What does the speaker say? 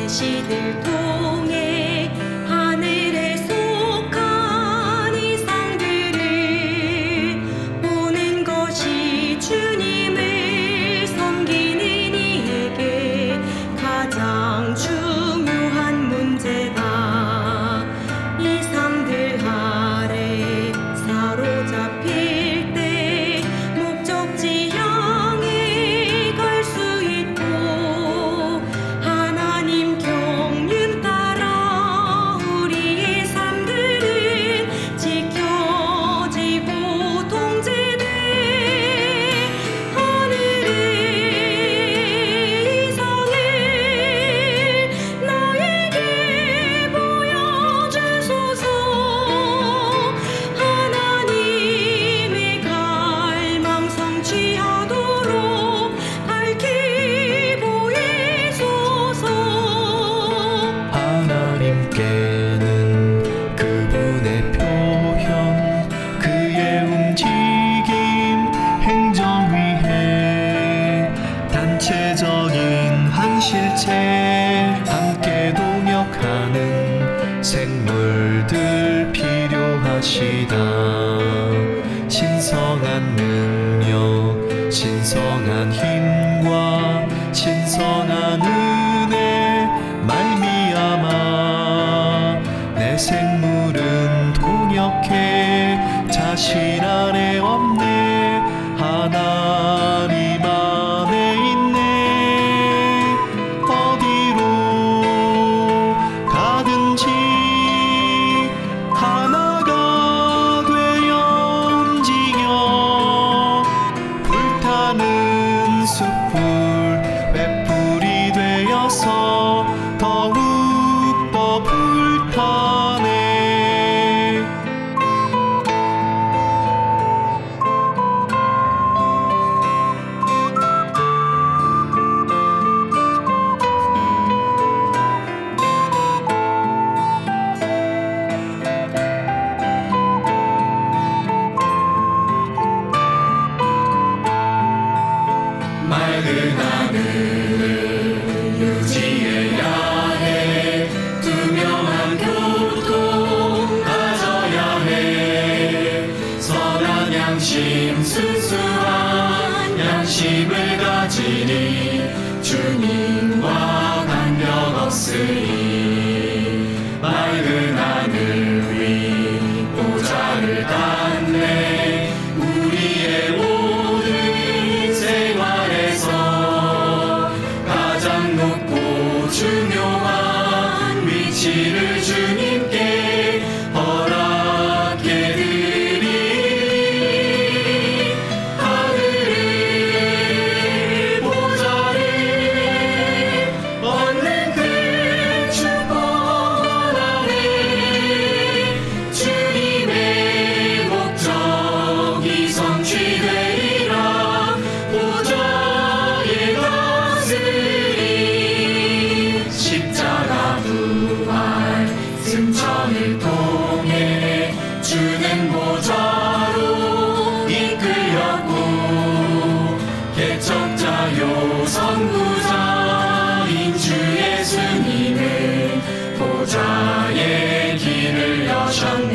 계시들 통해 하늘에 속한 이상들을 보는 것이 주님을 섬기는 이에게 가장 중요한 문제다. 이 삶들 아래 사로잡힐 때 목적지 향해 갈 수 있고 하나님 경륜 따라 우리의 삶들은 지켜지고 통제돼 하늘의 이상을 나에게 보여주소서. 하나님의 갈망 성취하도록 밝히 보이소서. 하나님께는 그분의 표현, 그의 움직임, 행정 위해 단체적인 한 실체, 함께 동역하는 생물들 필요하시다. 신성한 능력, 신성한 힘과 신성한 은혜 말미암아 내 생물은 동역해 자신 안에 없네, 하나님 안에 있네. 어디로 가든지 하나가 되어 움직여 불타는 숯불 횃불이 되어서 더욱 더 불타네. 맑은 하늘을 유지해야 해. 투명한 교통 가져야 해. 선한 양심, 순수한 양심을 가지니 주님과 간격 없으리. 맑은 하늘 위 보좌를 닿네. 우리의 모든 생활에서 가장 높고 중요한 위치를 주님께 허락해드리. 하늘의 보좌를 얻는 큰 축복 원하네. 주님의 목적이 성취되리라. 보좌에 다스리. 십자가 부활 승천을 통해 주는 보좌로 이끌렸고 개척자요 선구자인 주 예수님은 보좌의 길을 여셨네.